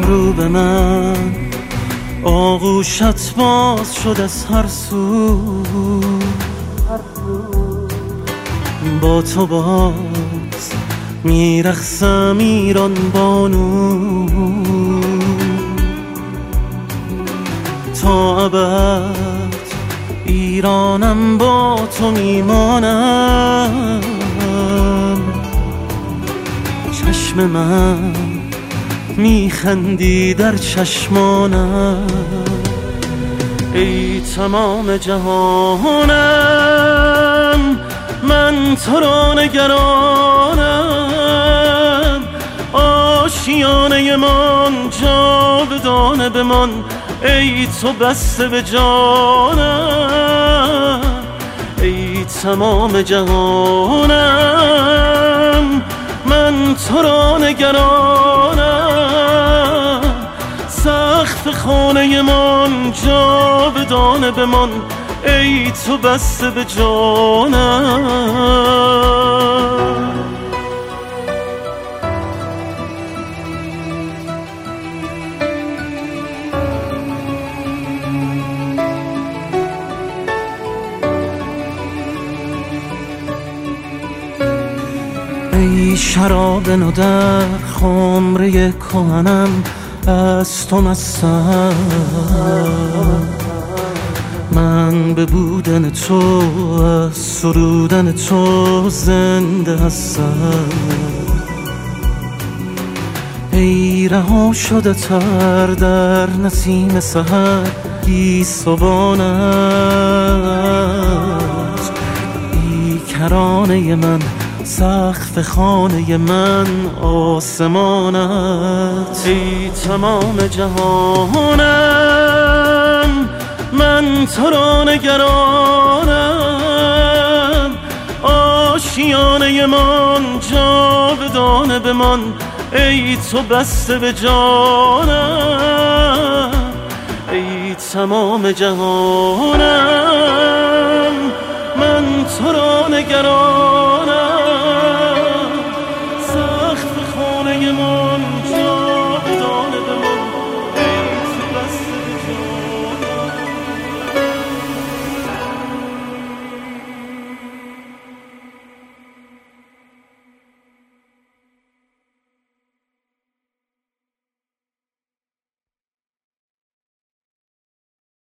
رو به من، آغوشت باز شد از هر سو، با تو باز میرقصم ایران بانو، تا ابد ایرانم با تو میمانم. چشم من میخندی در چشمانم، ای تمام جهانم من تو را نگرانم. آشیانه من جاودانه بمان، ای تو بسته به جانم. ای تمام جهانم من تو را نگرانم. سقف خانه من جاودانه بمان، ای تو بسته به جانم. ای شراب نو در خمره کهنم، از تو مستم. من به بودن تو، از سرودن تو زنده هستم. ای رها شده تر در نسیم سحر گیسوانت، ای کرانه من سقف خانه من آسمانت. ای تمام جهانم من تو را نگرانم. آشیانه من جاودانه بمان، ای تو بسته به جانم. ای تمام جهانم من تو را نگرانم.